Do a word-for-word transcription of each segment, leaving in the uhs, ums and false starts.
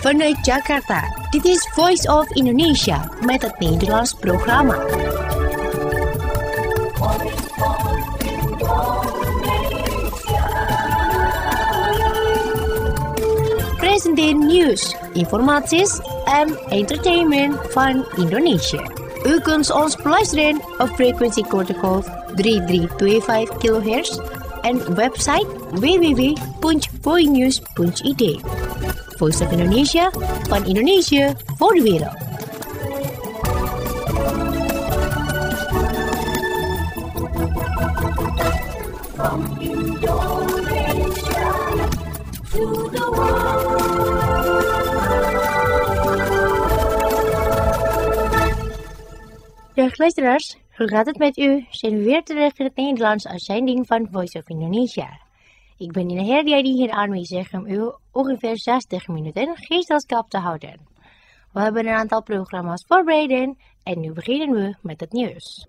Vanuit Jakarta, dit is Voice of Indonesia met het Nederlands programma. Presenteer nieuws, informaties en entertainment van Indonesia. U kunt ons beluisteren op frequentie kortegolf drie drie twee vijf kilohertz en website w w w punt voinews punt i d. Voice of Indonesia, van Indonesië voor de wereld. From Indonesia to the world. Dag luisteraars, hoe gaat het met u? Zijn we weer terug in het Nederlands uitzending van Voice of Indonesia. Ik ben Nina Herdia die hier aanwezig om u ongeveer zestig minuten gezelschap te houden. We hebben een aantal programma's voorbereid en nu beginnen we met het nieuws.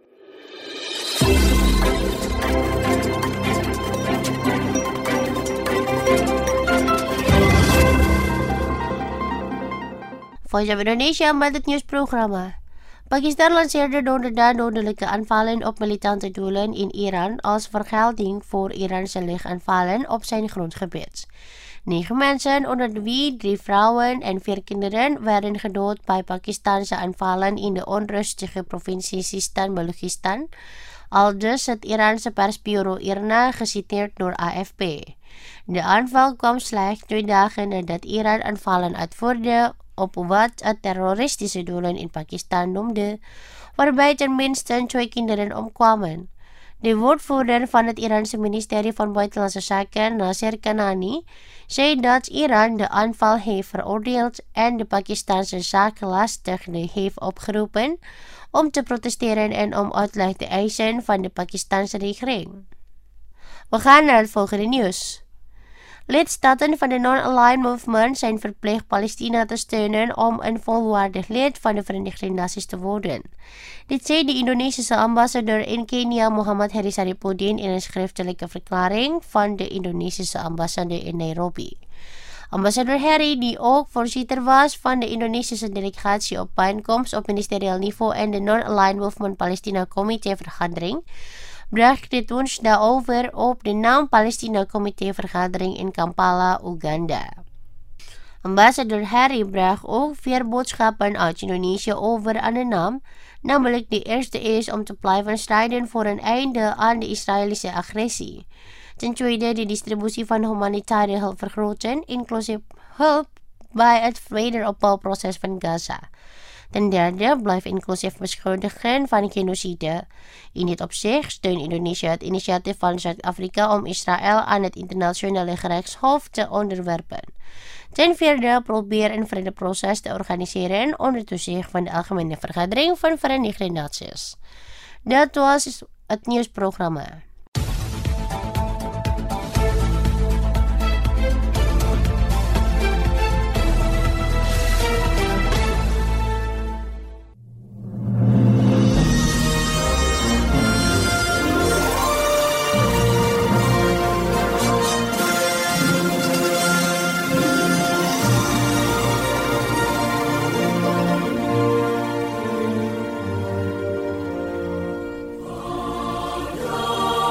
Voice of Indonesia met het nieuwsprogramma. Pakistan lanceerde donderdag dodelijke aanvallen op militante doelen in Iran als vergelding voor Iraanse luchtaanvallen op zijn grondgebied. Negen mensen, onder wie drie vrouwen en vier kinderen, werden gedood bij Pakistanse aanvallen in de onrustige provincie Sistan-Balochistan, aldus het Iraanse persbureau IRNA geciteerd door A F P. De aanval kwam slechts twee dagen nadat Iran aanvallen uitvoerde op wat het terroristische doelen in Pakistan noemde, waarbij tenminste twee kinderen omkwamen. De woordvoerder van het Iraanse ministerie van Buitenlandse Zaken, Nasser Kanani, zei dat Iran de aanval heeft veroordeeld en de Pakistanse zakenlastigde heeft opgeroepen om te protesteren en om uitleg te eisen van de Pakistanse regering. We gaan naar het volgende nieuws. Lidstaten van de Non-Aligned Movement zijn verplicht Palestina te steunen om een volwaardig lid van de Verenigde Naties te worden. Dit zei de Indonesische ambassadeur in Kenia, Muhammad Heri Saripudin, in een schriftelijke verklaring van de Indonesische ambassade in Nairobi. Ambassadeur Heri, die ook voorzitter was van de Indonesische delegatie op bijeenkomst op ministerieel niveau en de Non-Aligned Movement Palestina Comité vergadering, bracht dit woensdag over op de naam Palestina Comité vergadering in Kampala, Uganda. Ambassadeur Heri bracht ook vier boodschappen uit Indonesië over aan de naam, namelijk de eerste is om te blijven strijden voor een einde aan de Israëlische agressie. Ten tweede de distributie van humanitaire hulp vergroten, inclusief hulp bij het wederopbouwproces van Gaza. Ten derde, blijf inclusief beschuldigen van genocide. In dit opzicht steunt Indonesië het initiatief van Zuid-Afrika om Israël aan het internationale gerechtshof te onderwerpen. Ten vierde, probeer een vredeproces te organiseren onder toezicht van de Algemene Vergadering van Verenigde Naties. Dat was het nieuwsprogramma. Oh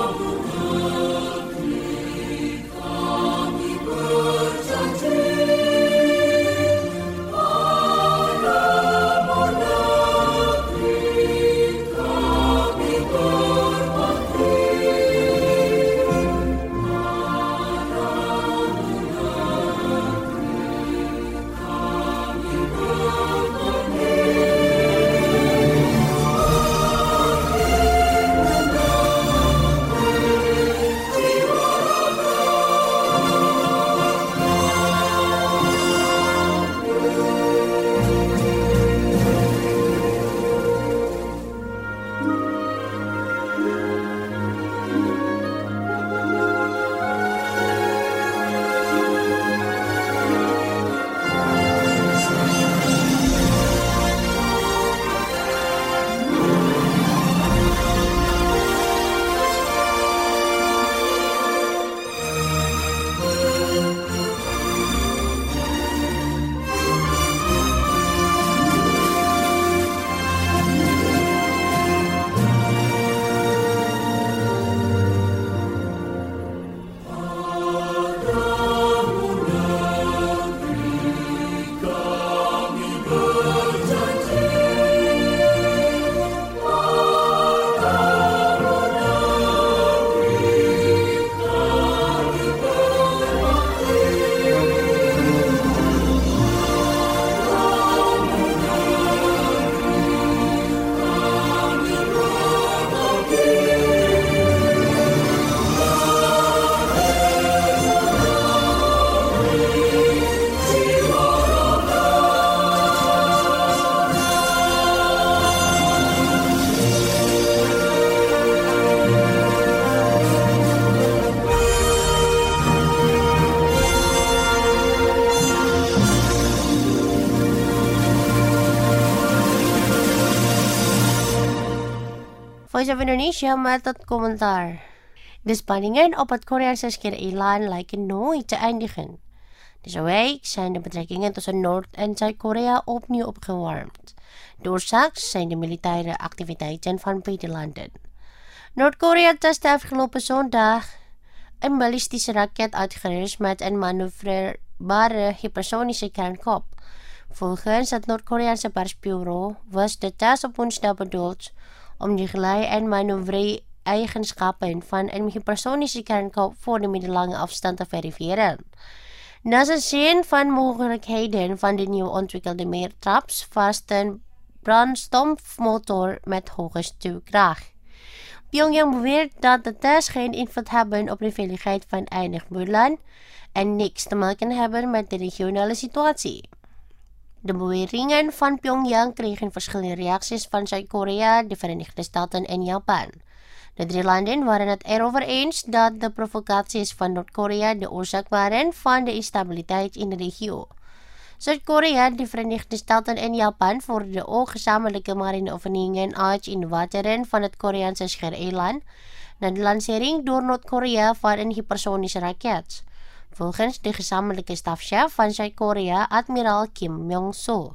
Voice of Indonesia met het commentaar. De spanningen op het Koreaanse schiereiland lijken nooit te eindigen. Deze week zijn de betrekkingen tussen Noord- en Zuid-Korea opnieuw opgewarmd. De oorzaak zijn de militaire activiteiten van beide landen. Noord-Korea testte afgelopen zondag een ballistische raket uitgerust met een manoeuvreerbare hypersonische kernkop. Volgens het Noord-Koreaanse persbureau was de test op woensdag bedoeld om de glij- en manoeuvre-eigenschappen van een hypersonische kernkop voor de middellange afstand te verifiëren. Naast het zien van mogelijkheden van de nieuw ontwikkelde meertrapsvaste brandstofmotor met hoge stuwkracht. Pyongyang beweert dat de tests geen invloed hebben op de veiligheid van enig buurland en niks te maken hebben met de regionale situatie. De beweringen van Pyongyang kregen verschillende reacties van Zuid-Korea, de Verenigde Staten en Japan. De drie landen waren het erover eens dat de provocaties van Noord-Korea de oorzaak waren van de instabiliteit in de regio. Zuid-Korea, de Verenigde Staten en Japan voerden ook gezamenlijke marineoefeningen uit in de wateren van het Koreaanse schiereiland na de lancering door Noord-Korea van een hypersonische raket. Volgens de gezamenlijke stafchef van Zuid-Korea, admiraal Kim Myong-soo.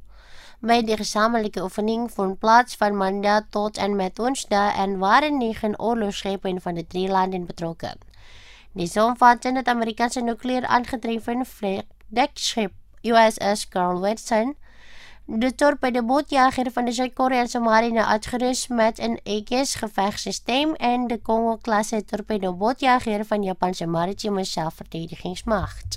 Bij de gezamenlijke oefening vond plaats van maandag tot en met woensdag en waren negen oorlogsschepen van de drie landen betrokken. Deze omvatten het Amerikaanse nucleair aangedreven vliegdekschip U S S Carl Vinson, de torpedobootjager van de Zuid-Koreaanse marine uitgerust met een Aegis gevechtssysteem en de Kongo-klasse torpedobootjager van de Japanse maritieme zelfverdedigingsmacht.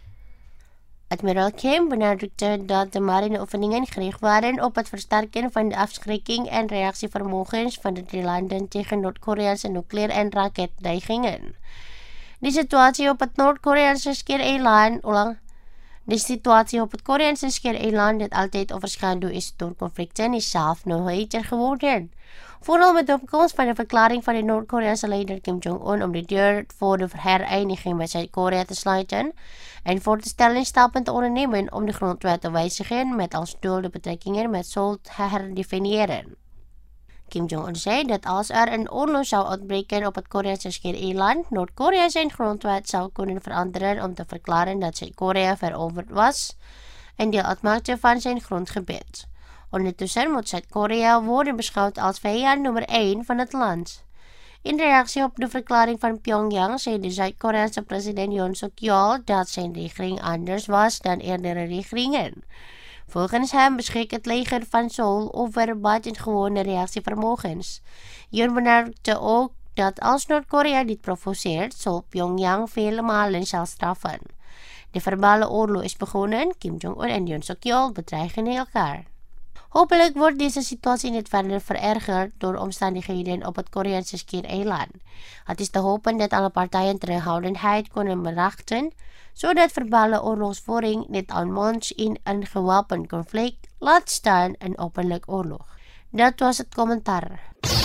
Admiraal Kim benadrukte dat de marineoefeningen gericht waren op het versterken van de afschrikking en reactievermogens van de drie landen tegen Noord-Koreaanse nucleair- en raketdreigingen. De situatie op het Noord-Koreaanse schiereiland, ulang, de situatie op het Koreaanse schiereiland dat altijd overschaduwd is door conflicten is zelf nog heter geworden. Vooral met de opkomst van de verklaring van de Noord-Koreaanse leider Kim Jong-un om de deur voor de hereniging met Zuid-Korea te sluiten en voor te stellen stappen te ondernemen om de grondwet te wijzigen met als doel de betrekkingen met Seoul te herdefiniëren. Kim Jong-un zei dat als er een oorlog zou uitbreken op het Koreaanse schiereiland, Noord-Korea zijn grondwet zou kunnen veranderen om te verklaren dat Zuid-Korea veroverd was en deel uitmaakte van zijn grondgebied. Ondertussen moet Zuid-Korea worden beschouwd als vijand nummer één van het land. In reactie op de verklaring van Pyongyang zei de Zuid-Koreaanse president Yoon Suk-yeol dat zijn regering anders was dan eerdere regeringen. Volgens hem beschikt het leger van Seoul over buitengewone reactievermogens. Yoon benadrukte ook dat als Noord-Korea dit provoceert, zal Pyongyang vele malen zal straffen. De verbale oorlog is begonnen, Kim Jong-un en Yoon Suk-yeol bedreigen elkaar. Hopelijk wordt deze situatie niet verder verergerd door omstandigheden op het Koreaanse schiereiland. Het is te hopen dat alle partijen terughoudendheid kunnen berachten, zodat verbale oorlogsvoering niet uitmondt in een gewapend conflict, laat staan een openlijk oorlog. Dat was het commentaar.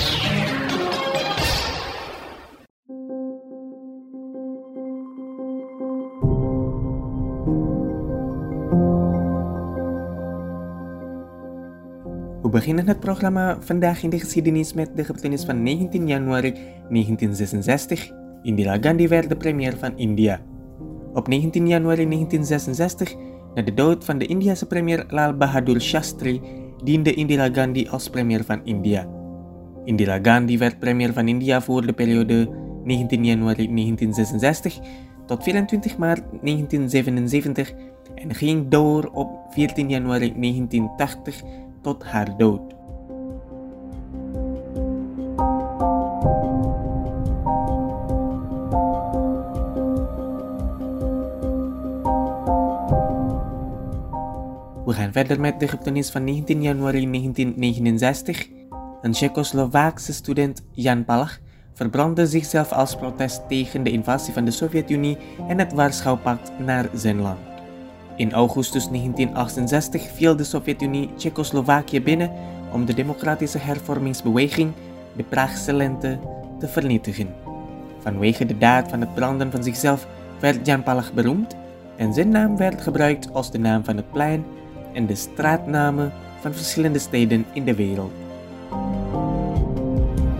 We beginnen het programma vandaag in de geschiedenis met de gebeurtenis van negentien januari negentien zesenzestig. Indira Gandhi werd de premier van India. Op negentien januari negentien zesenzestig, na de dood van de Indiase premier Lal Bahadur Shastri, diende Indira Gandhi als premier van India. Indira Gandhi werd premier van India voor de periode negentien januari negentien zesenzestig tot vierentwintig maart negentien zevenenzeventig en ging door op veertien januari negentien tachtig tot haar dood. We gaan verder met de gebeurtenis van negentien januari negentien negenenzestig. Een Tsjechoslowaakse student, Jan Palach, verbrandde zichzelf als protest tegen de invasie van de Sovjet-Unie en het Warschau-pact naar zijn land. In augustus negentien achtenzestig viel de Sovjet-Unie Tsjechoslowakië binnen om de democratische hervormingsbeweging, de Praagse lente, te vernietigen. Vanwege de daad van het branden van zichzelf werd Jan Palach beroemd en zijn naam werd gebruikt als de naam van het plein en de straatnamen van verschillende steden in de wereld.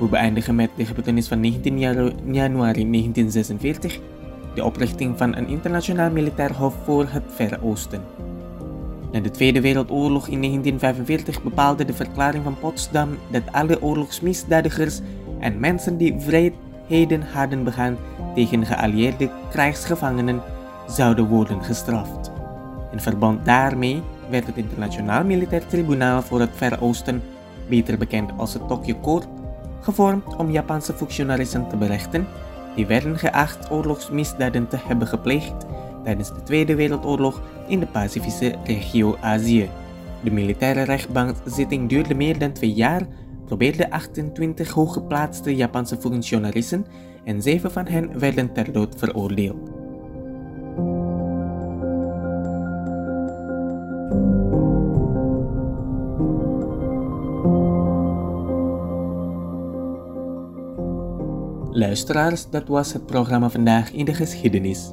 We beëindigen met de gebeurtenis van negentien januari negentien zesenveertig, de oprichting van een internationaal militair hof voor het Verre Oosten. Na de Tweede Wereldoorlog in negentien vijfenveertig bepaalde de Verklaring van Potsdam dat alle oorlogsmisdadigers en mensen die wreedheden hadden begaan tegen geallieerde krijgsgevangenen zouden worden gestraft. In verband daarmee werd het Internationaal Militair Tribunaal voor het Verre Oosten, beter bekend als het Tokyo Court, gevormd om Japanse functionarissen te berechten die werden geacht oorlogsmisdaden te hebben gepleegd tijdens de Tweede Wereldoorlog in de Pacifische regio Azië. De militaire rechtbankzitting duurde meer dan twee jaar, probeerde achtentwintig hooggeplaatste Japanse functionarissen en zeven van hen werden ter dood veroordeeld. Luisteraars, dat was het programma Vandaag in de Geschiedenis.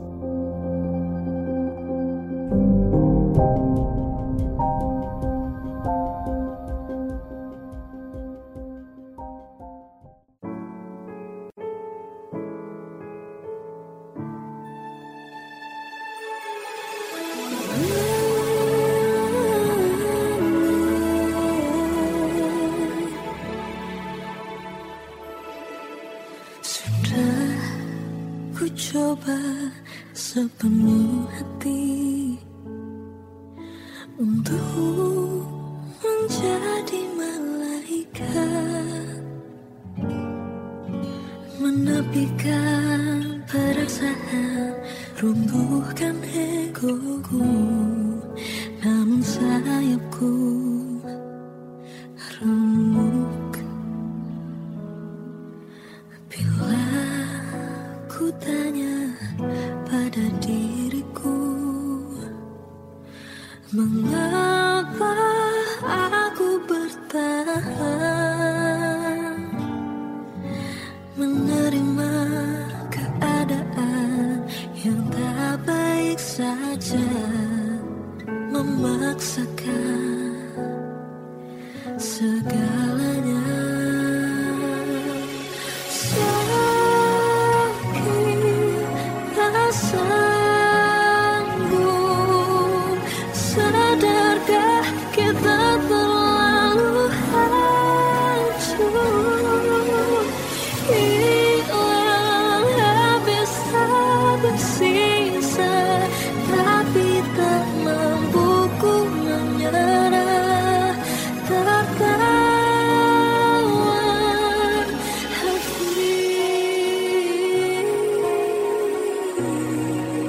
Ku coba sepenuh hati untuk menjadi malaikat, menepikan perasaan, runtuhkan egoku, namun sayapku remuk bila ku tanya pada diriku, mengapa aku bertahan menerima keadaan yang tak baik saja, memaksakan segalanya. Sanggup, sadarkah kita terlalu hancur, hilang habis tak bersisa, tapi tak mampu ku menyerah, tertawan hati.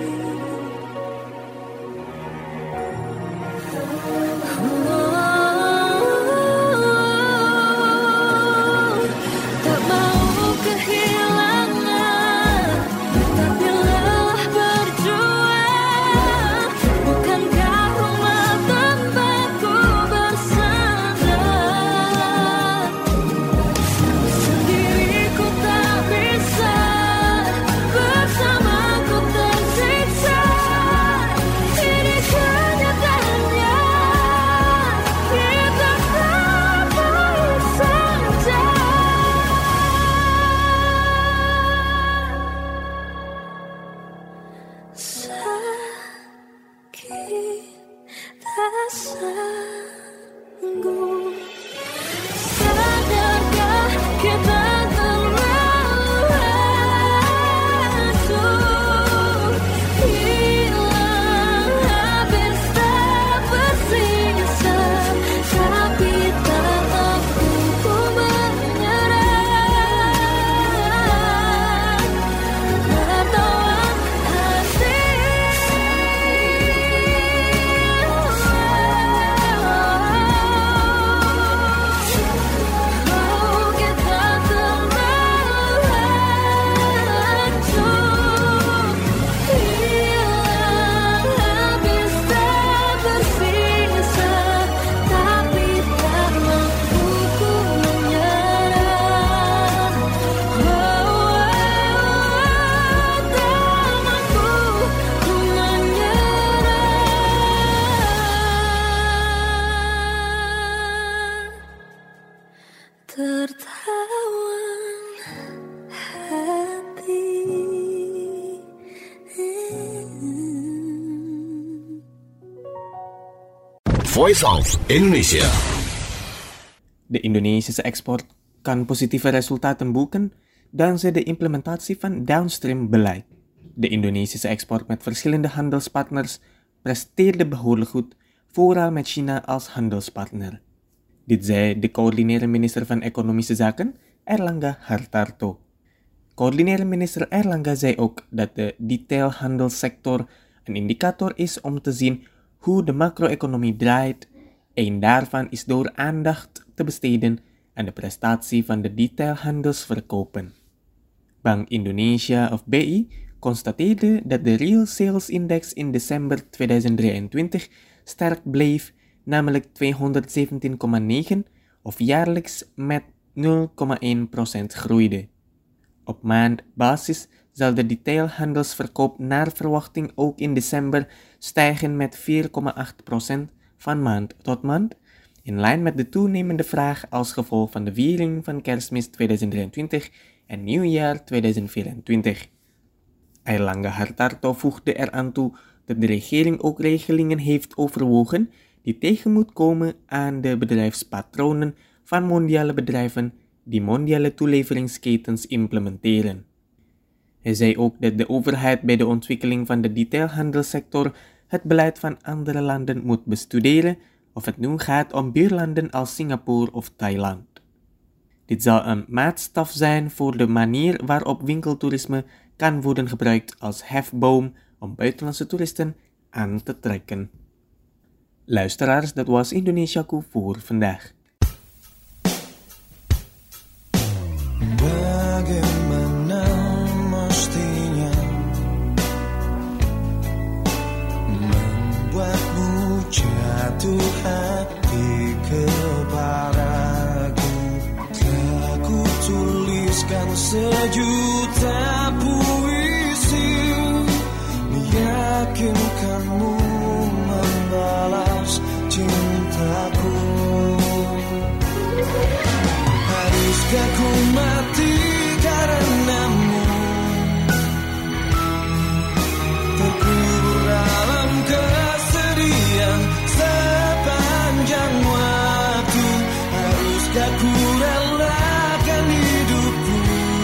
Voice of Indonesia. De Indonesische export kan positieve resultaten boeken dankzij de implementatie van downstream beleid. De Indonesische export met verschillende handelspartners presteerde behoorlijk goed, vooral met China als handelspartner. Dit zei de coördinerend minister van Economische Zaken, Airlangga Hartarto. Coördinerend minister Airlangga zei ook dat de detailhandelssector een indicator is om te zien hoe de macro-economie draait. Een daarvan is door aandacht te besteden aan de prestatie van de detailhandelsverkopen. Bank Indonesia of B I constateerde dat de Real Sales Index in december tweeduizend drieëntwintig sterk bleef, namelijk tweehonderdzeventien komma negen of jaarlijks met nul komma één procent groeide. Op maandbasis zal de detailhandelsverkoop naar verwachting ook in december stijgen met vier komma acht procent van maand tot maand, in lijn met de toenemende vraag als gevolg van de viering van Kerstmis tweeduizend drieëntwintig en Nieuwjaar tweeduizend vierentwintig. Airlangga Hartarto voegde eraan toe dat de regering ook regelingen heeft overwogen die tegen moet komen aan de bedrijfspatronen van mondiale bedrijven die mondiale toeleveringsketens implementeren. Hij zei ook dat de overheid bij de ontwikkeling van de detailhandelsector het beleid van andere landen moet bestuderen, of het nu gaat om buurlanden als Singapore of Thailand. Dit zal een maatstaf zijn voor de manier waarop winkeltoerisme kan worden gebruikt als hefboom om buitenlandse toeristen aan te trekken. Luisteraars, dat was Indonesiaku voor vandaag. Bagaimana mestinya membuatmu jatuh hati kepadaku. Telah ku tuliskan sejuta puisi, meyakinkanmu membalas cintaku. Haruskah ku mati karenamu, terkubur dalam kesedihan sepanjang waktu. Haruskah ku relakan hidupku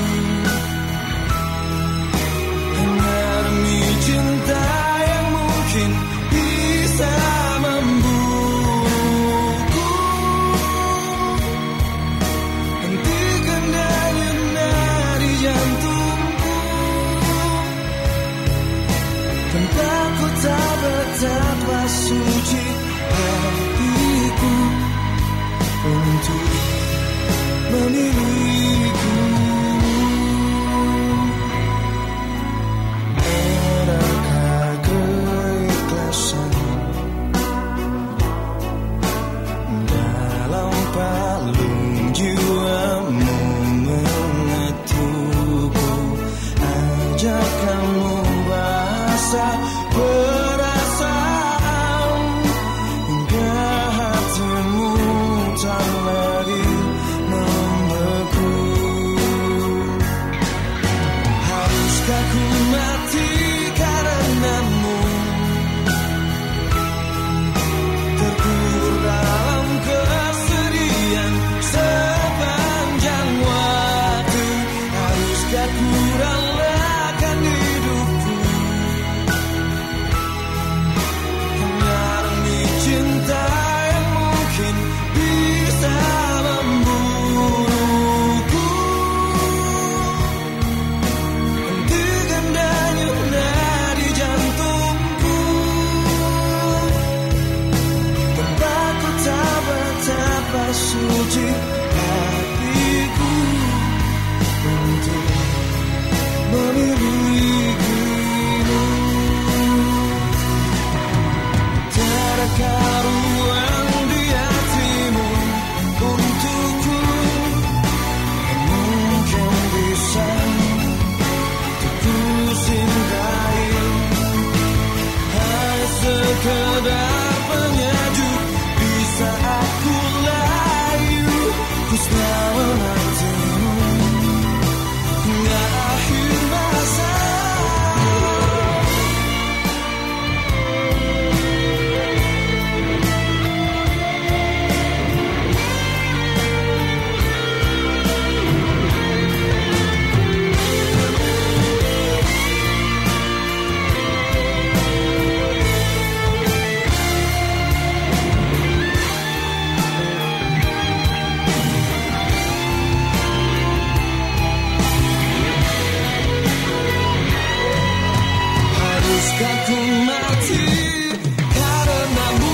hanya demi cinta yang mungkin bisa membunuhku. Hentikan denyut nadi jantungku, tanpa ku tahu betapa suci hatiku untuk memilikimu. Adakah keikhlasan dalam palung jiwamu mengetukku? Ajak kamu bahasa perasaan hingga hatimu tak lagi membeku. Haruskah ku mati karenamu, terkubur dalam kesedihan sepanjang waktu. Haruskah ku relakan hidupku hanya demi cinta yang mungkin bisa membunuhku. Hentikan denyut nadi jantungku, tanpa ku tahu betapa suci hatiku untuk memilikimu. Tiadakah ruang di hatimu untukku yang mungkin bisa untuk ku cintai? Hanya sekedar penyejuk di saat ku layu, haruskah ku mati karenamu,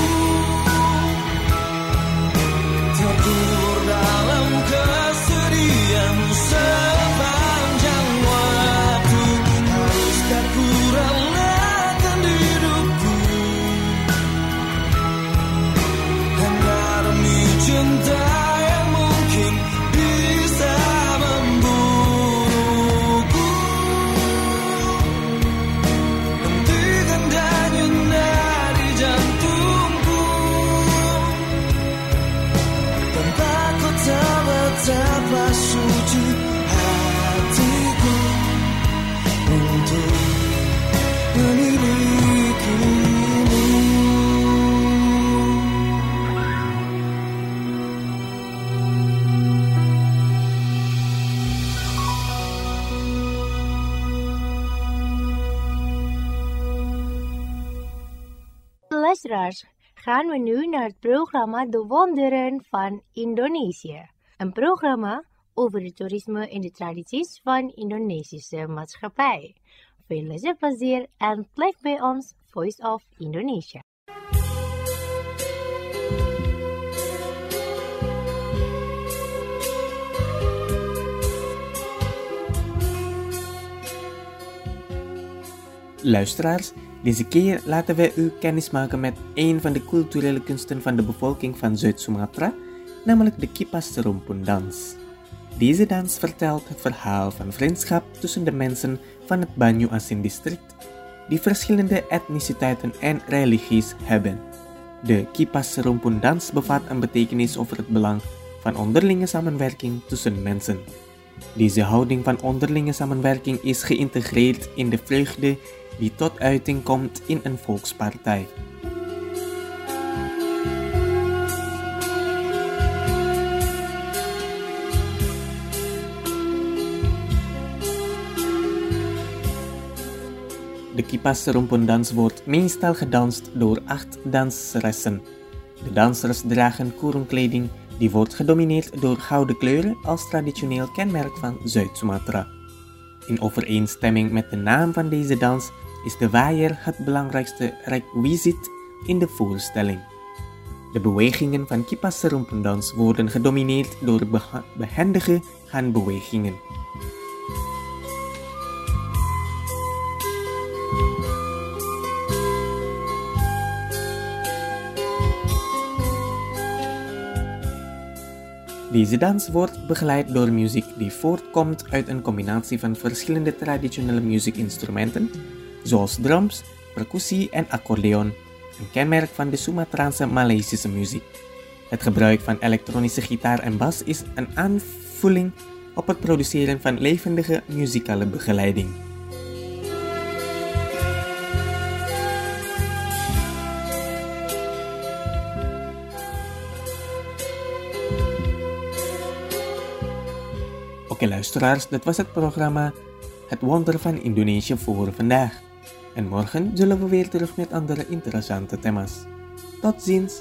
terkubur dalam kesedihan sepanjang waktu. Haruskah ku relakan hidupku hanya demi cinta yang mungkin bisa membunuhku. Hentikan denyut nadi jantungku, tanpa kau tahu betapa suci hatiku untuk memilikimu. Luisteraars, gaan we nu naar het programma De Wonderen van Indonesië. Een programma over het toerisme en de tradities van Indonesische maatschappij. Veel luisterplezier en blijf bij ons Voice of Indonesia. Luisteraars, deze keer laten wij u kennismaken met een van de culturele kunsten van de bevolking van Zuid-Sumatra, namelijk de Kipas Serumpun dans. Deze dans vertelt het verhaal van vriendschap tussen de mensen van het Banyu Asin district, die verschillende etniciteiten en religies hebben. De Kipas Serumpun dans bevat een betekenis over het belang van onderlinge samenwerking tussen mensen. Deze houding van onderlinge samenwerking is geïntegreerd in de vreugde die tot uiting komt in een volkspartij. De Kipas Serumpun dans wordt meestal gedanst door acht danseressen. De dansers dragen koerenkleding die wordt gedomineerd door gouden kleuren als traditioneel kenmerk van Zuid-Sumatra. In overeenstemming met de naam van deze dans is de waaier het belangrijkste requisiet in de voorstelling. De bewegingen van Kipas Serumpun dans worden gedomineerd door behendige handbewegingen. Deze dans wordt begeleid door muziek die voortkomt uit een combinatie van verschillende traditionele muziekinstrumenten, zoals drums, percussie en accordeon, een kenmerk van de Sumatraanse Maleisische muziek. Het gebruik van elektronische gitaar en bas is een aanvulling op het produceren van levendige muzikale begeleiding. Oké luisteraars, dat was het programma Het Wonder van Indonesië voor vandaag. En morgen zullen we weer terug met andere interessante thema's. Tot ziens!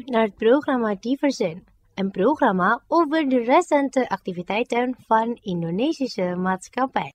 naar het programma Diversen, een programma over de recente activiteiten van Indonesische maatschappij.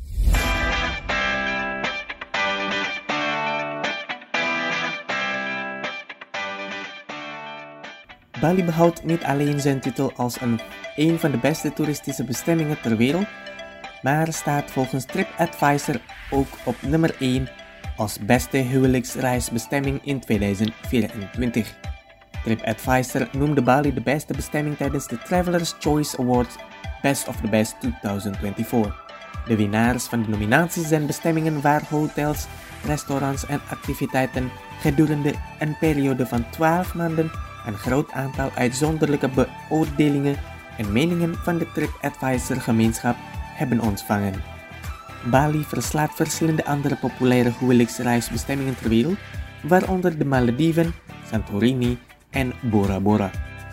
Bali behoudt niet alleen zijn titel als een, een van de beste toeristische bestemmingen ter wereld, maar staat volgens TripAdvisor ook op nummer één als beste huwelijksreisbestemming in tweeduizend vierentwintig. TripAdvisor noemde Bali de beste bestemming tijdens de Travelers' Choice Awards Best of the Best tweeduizend vierentwintig. De winnaars van de nominaties zijn bestemmingen waar hotels, restaurants en activiteiten gedurende een periode van twaalf maanden een groot aantal uitzonderlijke beoordelingen en meningen van de TripAdvisor-gemeenschap hebben ontvangen. Bali verslaat verschillende andere populaire huwelijksreisbestemmingen ter wereld, waaronder de Malediven, Santorini en Bora Bora.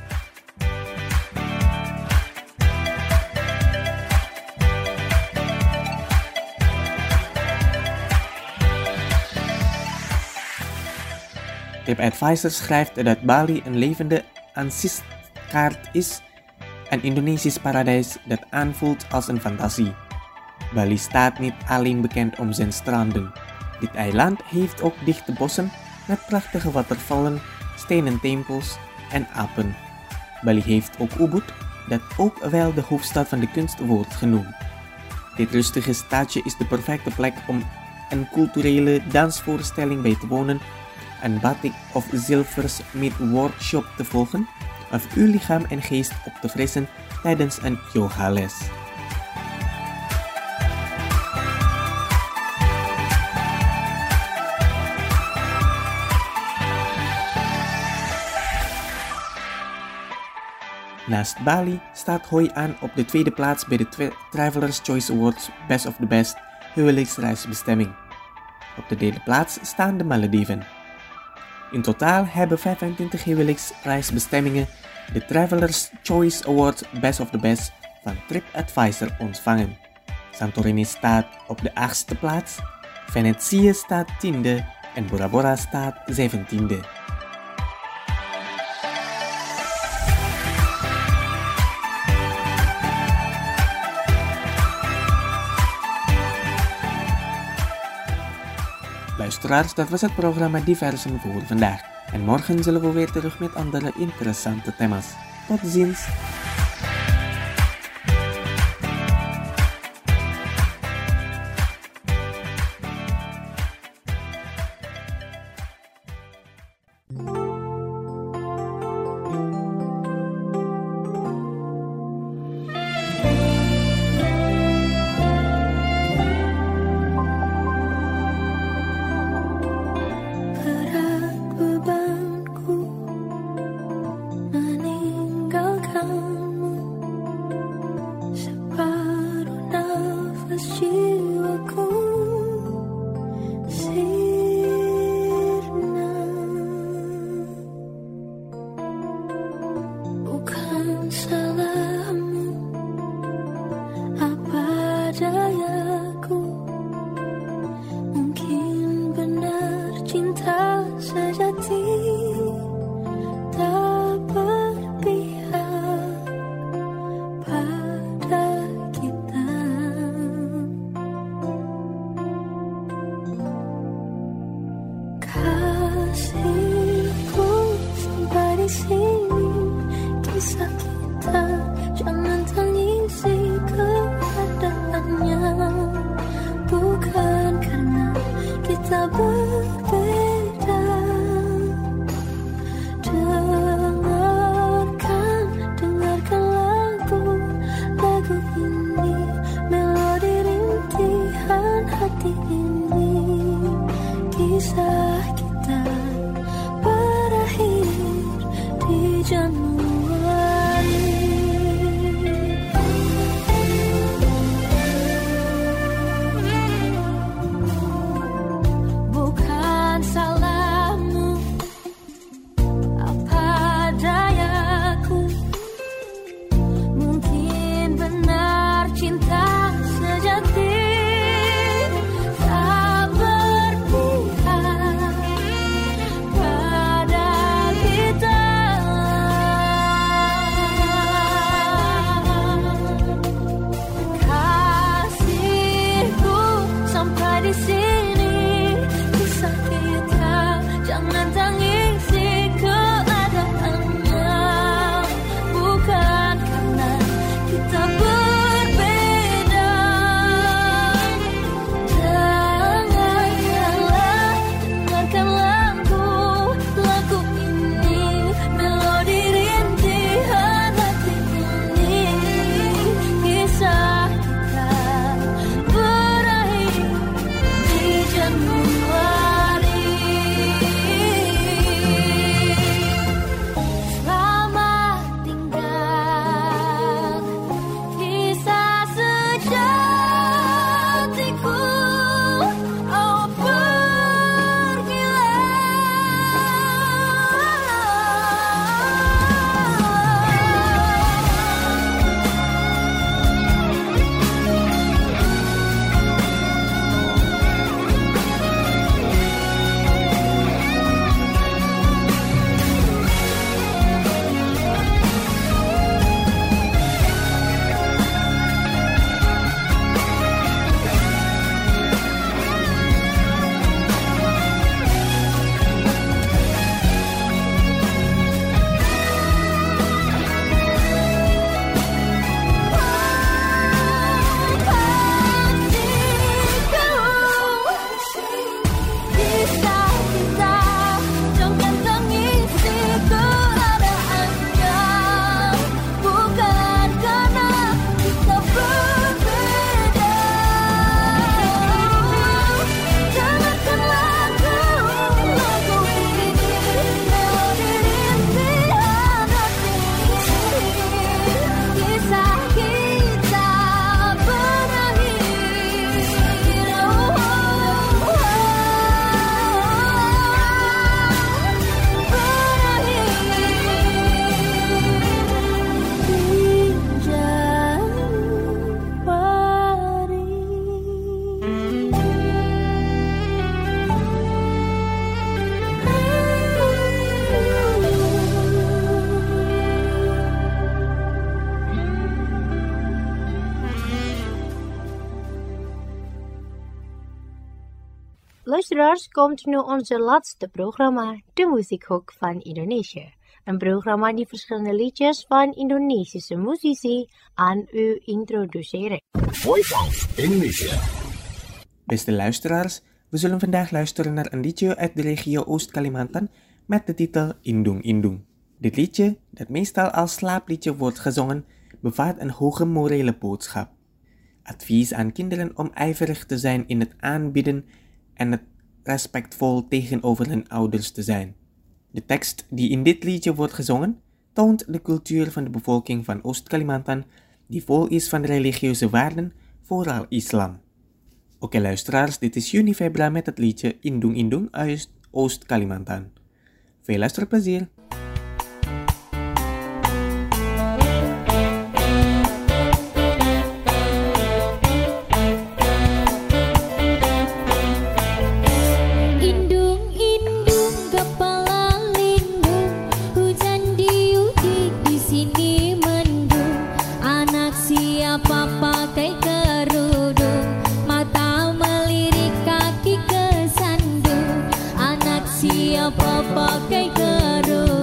TripAdvisor schrijft dat Bali een levende aanzichtkaart is, een Indonesisch paradijs dat aanvoelt als een fantasie. Bali staat niet alleen bekend om zijn stranden. Dit eiland heeft ook dichte bossen met prachtige watervallen, stenen tempels en apen. Bali heeft ook Ubud, dat ook wel de hoofdstad van de kunst wordt genoemd. Dit rustige stadje is de perfecte plek om een culturele dansvoorstelling bij te wonen, een batik of zilversmid workshop te volgen of uw lichaam en geest op te frissen tijdens een yogales. Naast Bali staat Hoi An op de tweede plaats bij de Tra- Travelers' Choice Awards Best of the Best huwelijksreisbestemming. Op de derde plaats staan de Malediven. In totaal hebben vijfentwintig huwelijksreisbestemmingen de Travelers' Choice Award Best of the Best van TripAdvisor ontvangen. Santorini staat op de achtste plaats, Venetië staat tiende en Bora Bora staat zeventiende. Luisteraars, dat was het programma Diversen voor vandaag. En morgen zullen we weer terug met andere interessante thema's. Tot ziens! Sejati tak berpihak Luisteraars, komt nu onze laatste programma, de Muziekhoek van Indonesië. Een programma die verschillende liedjes van Indonesische muzici aan u introduceren. Voice of Indonesia. Beste luisteraars, we zullen vandaag luisteren naar een liedje uit de regio Oost-Kalimantan met de titel Indung Indung. Dit liedje, dat meestal als slaapliedje wordt gezongen, bevat een hoge morele boodschap. Advies aan kinderen om ijverig te zijn in het aanbieden en het respectvol tegenover hun ouders te zijn. De tekst die in dit liedje wordt gezongen, toont de cultuur van de bevolking van Oost-Kalimantan, die vol is van religieuze waarden, vooral islam. Oké luisteraars, dit is Juni Febra met het liedje Indung Indung uit Oost-Kalimantan. Veel luisterplezier! Siapa pakai kerudung.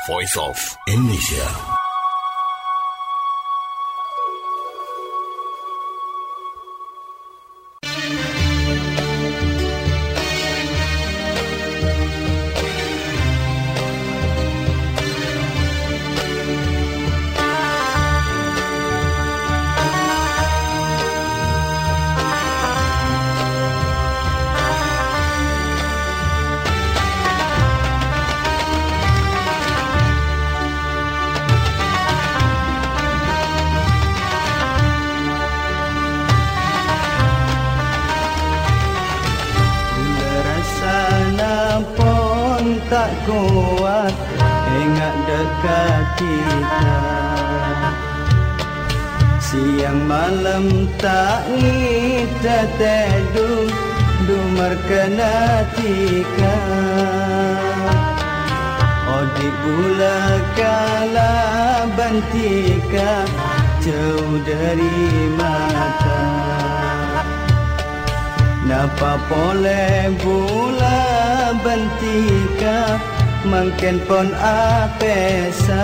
Voice of Indonesia. Tak kuat ingat dekat kita, siang malam tak ngita teduh dumar kena tika, odik bula kala bantika jauh dari mata. Napa pole bula bentika mangken pon apesa.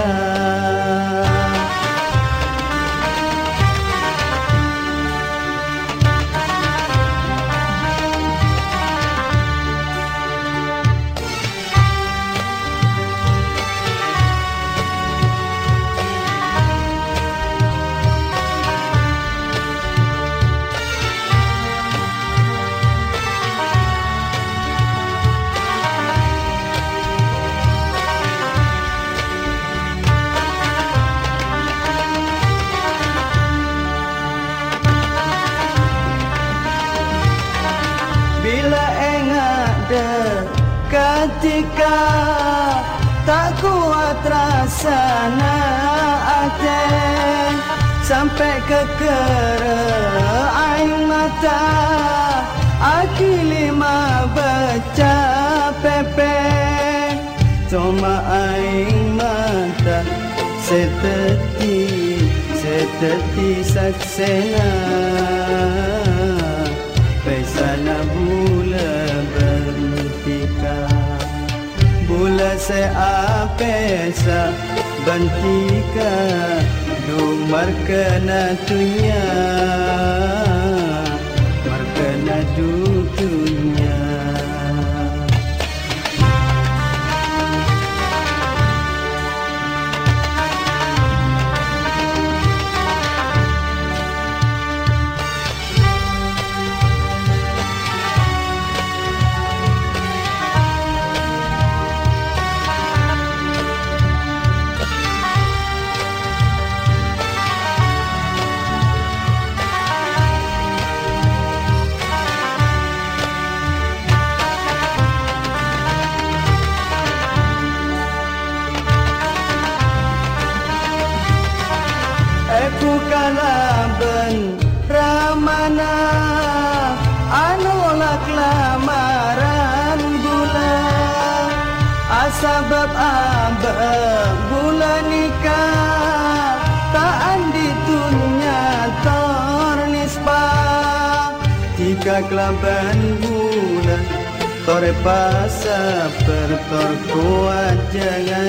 Ketika tak kuat rasana ate sampai ke kera aing mata aki lima baca pepe cuma aing mata seteti seteti saksena pesana bula bentika bula se apesa bentika dumar kena tunya mar kena dutunya. Ben ramana anolak lamaran gula asabab abang gula nikah tak andi tunya tornispa tiga kelaban gula tore pasa pertor kuat jangan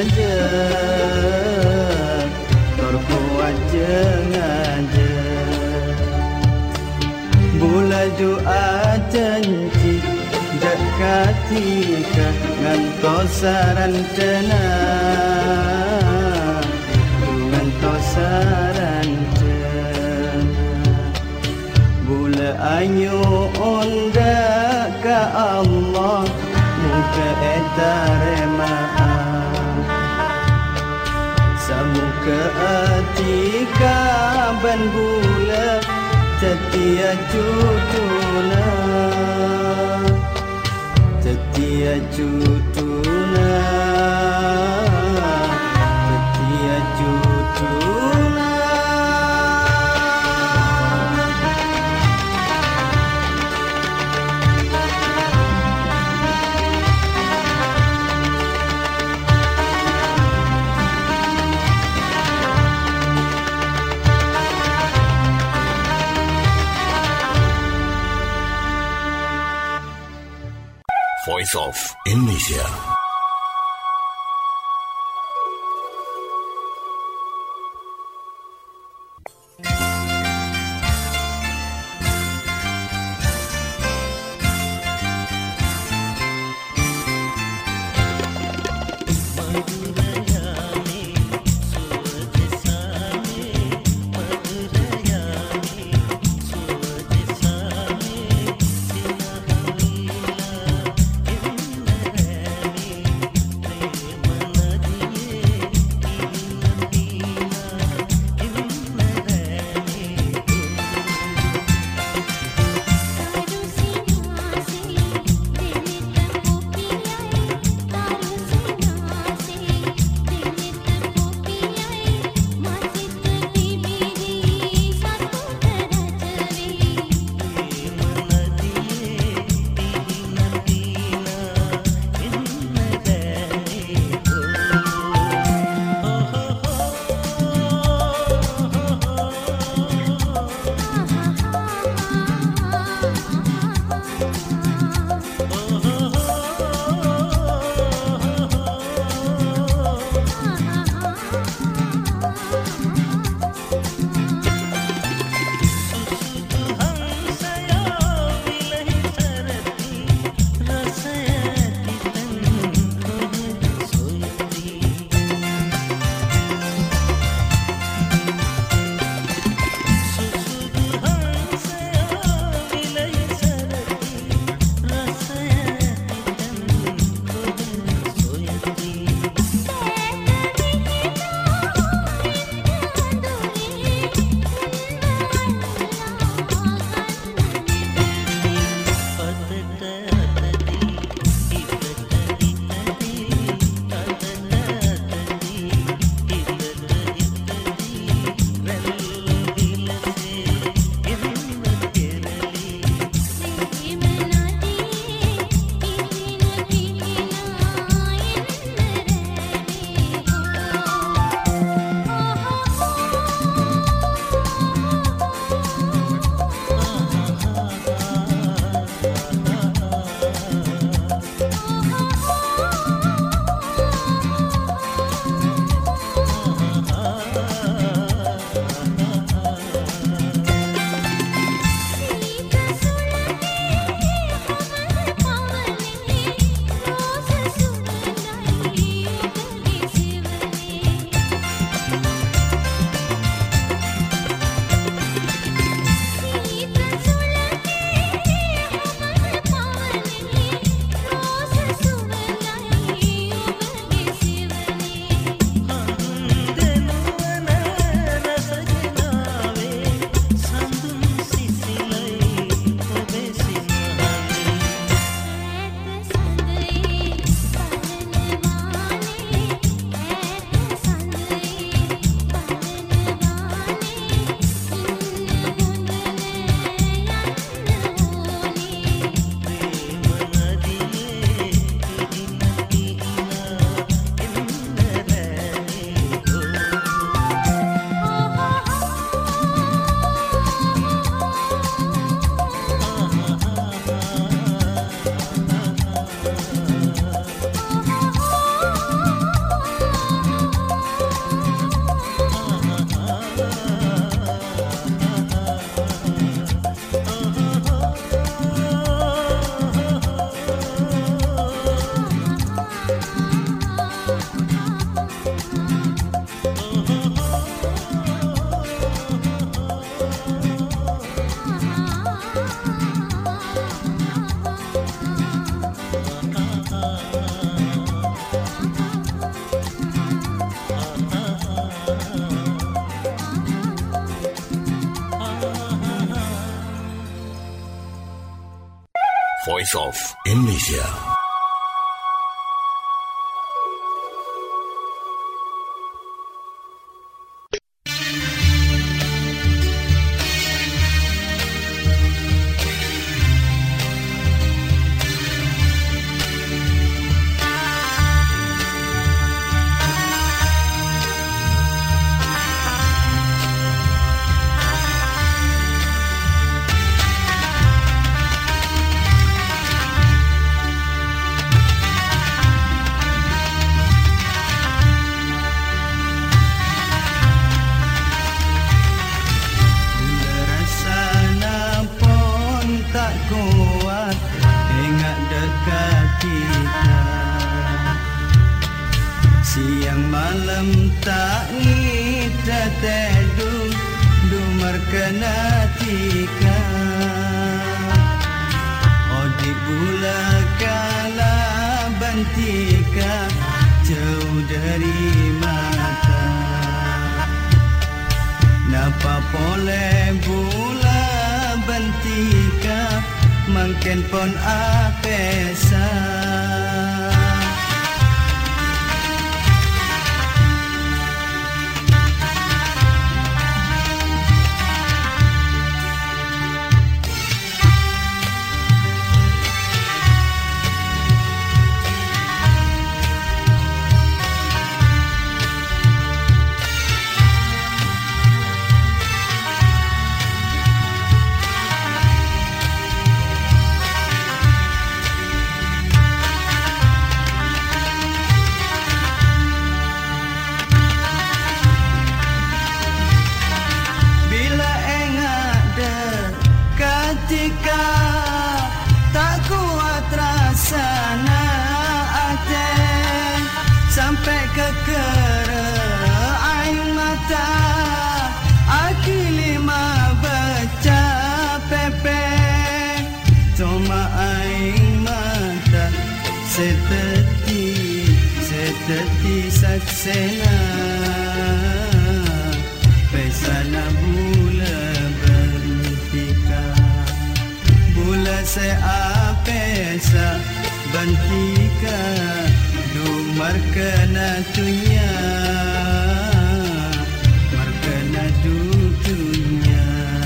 jangan tor kuat jangan bula doa janji dekatika ngantosaran tena ngantosaran tena bula ayo onda ka Allah muka etare maaf samuka atika ban bula setia cutuna setia cutuna setia cutuna. Voice of Indonesia. Voice of Indonesia. Siang malam tak ngida tedu dumar kena tika Odi bula kala bantika jauh dari mata Napa pole bula bantika mangken pon apesa tak kuat rasana ate sampai ke kera air mata aki lima baca pepe cuma air mata seteti seteti saksena pesana bula bertika Bula se apesa bantika dumar kena tunya mar kena dutunya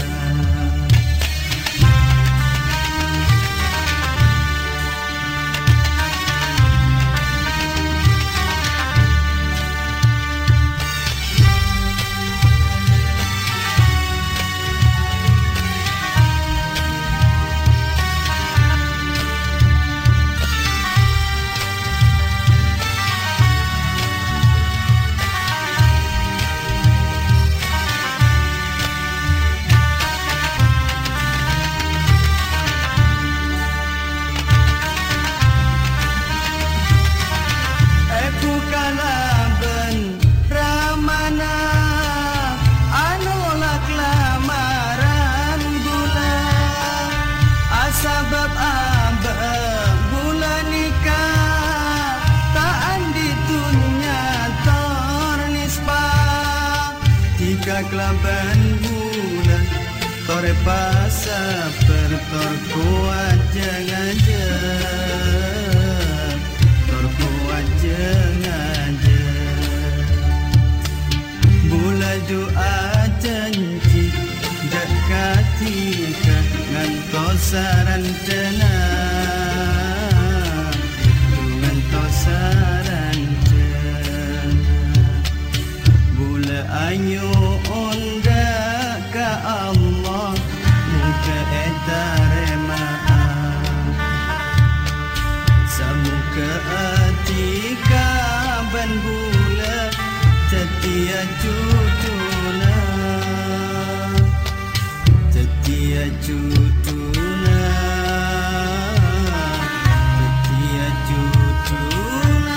Sabab abang bulan nikah tak andi dunia tornispa tiga kelaban bulan tore pasa pertor kuat jangan je tor kuat jangan je bulan doa janji dekatika ngantosaran dena ngantosaran dena bula ayo onda ka Allah muka etare maaf samuka atika ban bula setia juduna setia juduna setia juduna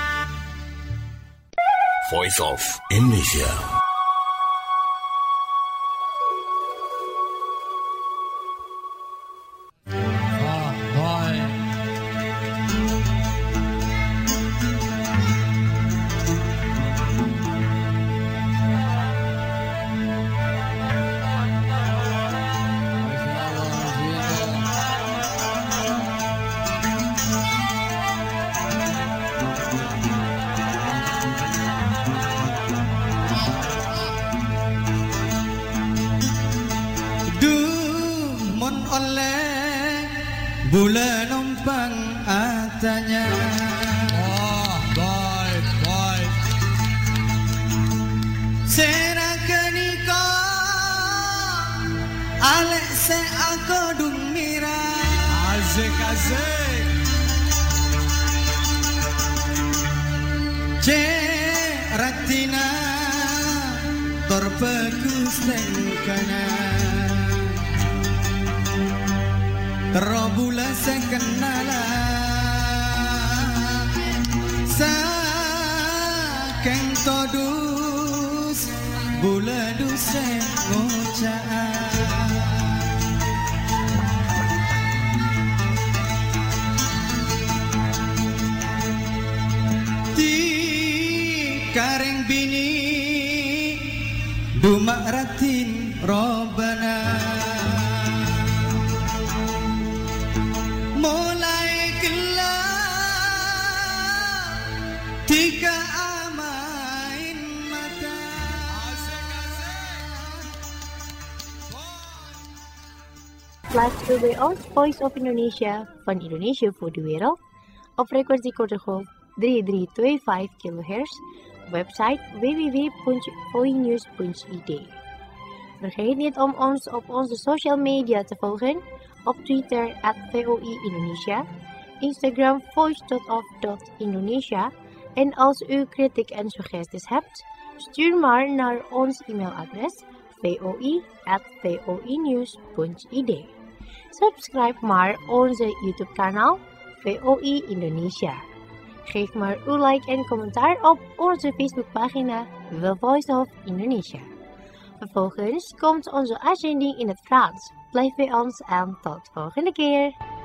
Voice of Indonesia. bulan numpang atanya. Wah, baik, baik. Serahkan iko alek se aku dung mira. Asik, asik. Ratina terbagus tengkana terobula sekenala sakeng todus bula duse ngocaan kareng bini dumak ratin robana mulai gelap tiga amain mata. Flash to the Voice of Indonesia van Indonesia voor de wereld op frequentie korte golf drie drie twee vijf kilohertz. Website w w w punt voinews punt i d. Vergeet niet om ons op onze social media te volgen, op Twitter at V O I Indonesia, Instagram voice dot off dot indonesia en als u kritiek en suggesties hebt, stuur maar naar ons e-mailadres voi at voinews punt i d. Subscribe maar onze YouTube kanaal V O I Indonesia. Geef maar uw like en commentaar op onze Facebookpagina The Voice of Indonesia. Vervolgens komt onze uitzending in het Frans. Blijf bij ons en tot volgende keer.